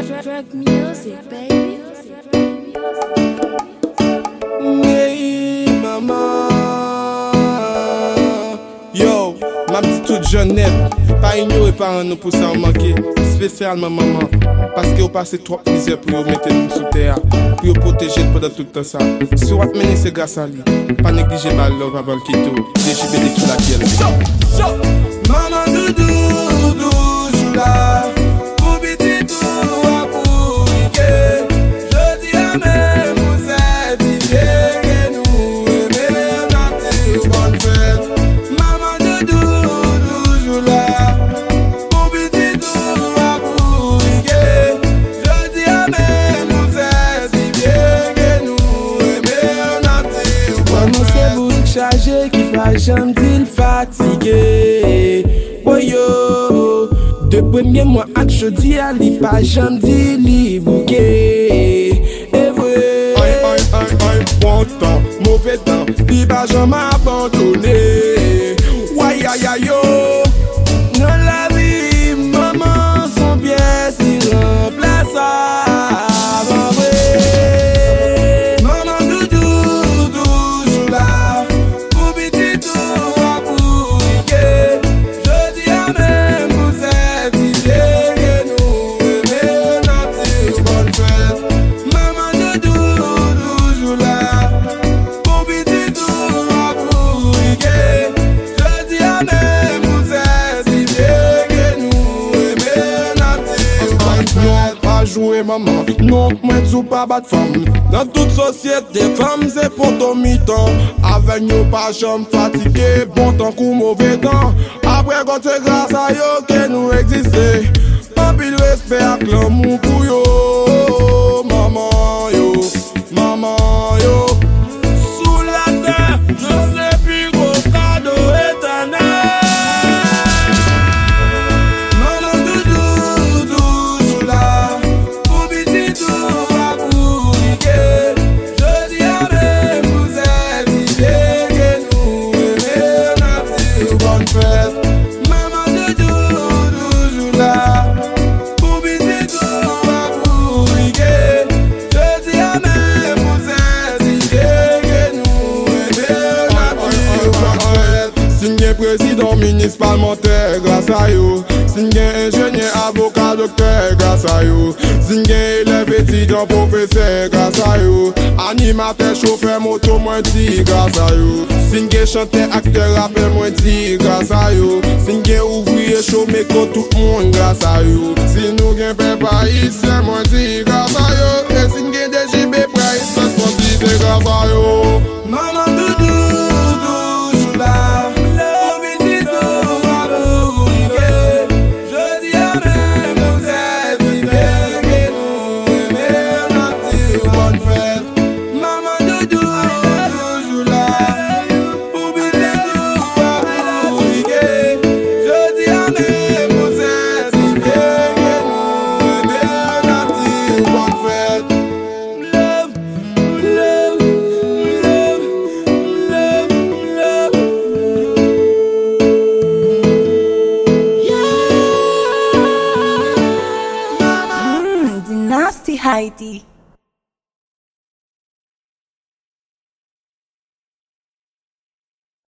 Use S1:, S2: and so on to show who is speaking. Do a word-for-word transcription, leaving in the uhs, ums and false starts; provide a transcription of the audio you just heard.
S1: Drug music, baby.
S2: Hey, maman. Yo, ma petite toute jeunette. Pas ignorer parents nous pour ça en manquer. Spécialement maman. Parce que vous passez trop misère pour vous mettre nous sous terre. Pour vous protéger pendant tout le temps ça. Si vous mener c'est grâce à lui. Pas négliger ma love avant le quitter. D J B D qui la gueule. Maman doudou, doudou, là. Pour petit tout à bourriquer. Je dis à mes vous êtes idées que nous aimons notre bonne fête. Maman doudou, doudou, là. Pour petit tout à bourriquer. Je dis à mes vous êtes idées que nous aimons notre bonne fête. C'est bourrique chargé qui va jamais dire fatigué. Oh yo, de premier mois à jeudi à li pas jamais dit li bouquet. Et vrai, aïe aïe aïe aïe, bon temps, mauvais temps, li pas jamais abandonné. Aïe aïe aïe yo, dans la vie, maman son pièce irremplaçable. Maman doudou, toujours là, pour petit tout à bourriquer. Je dis à même vous êtes idées que nous aimons notre bonne fête. Maman doudou, toujours là, pour petit tout à bourriquer. Je dis à même vous êtes idées que nous aimons notre bonne fête. Non, pas jouer maman, non, moi tu pas battre femme. Dans toute société, femme c'est pour ton mi-temps. Avec nous pas jamais fatigué, bon temps ou mauvais temps. Après quand c'est grâce à yo que nous existons. Pas pile respect avec l'amour pour yo. Maman yo, maman yo. Sous la terre, je sais plus gros cadeau éternel. Maman doudou, doudou là. Pour petit tout à bourriquer. Je dis à mes vous êtes idées que nous aimons notre bonne fête. Maman doudou, doudou là. Pour petit tout à bourriquer. Je dis à mes vous êtes idées que nous aimons notre bonne fête. Signé président, ministre, parlementaire, grâce à yo. Signé ingénieur, avocat, docteur, grâce à yo. Signé élève, étudiant, professeur, grâce à yo. Animateur, chauffeur, moto, moins dit, grâce à yo. Signé chanteur, acteur, rappeur, moins dit, grâce à yo. Signé ouvrier, chômé, tout le monde, grâce à yo. Si nous gagne pas ici, moins dit, grâce à yo. Et signé D J B, price, c'est grâce à yo. Maman doudou, doudou, là.
S1: Nasty Heidi.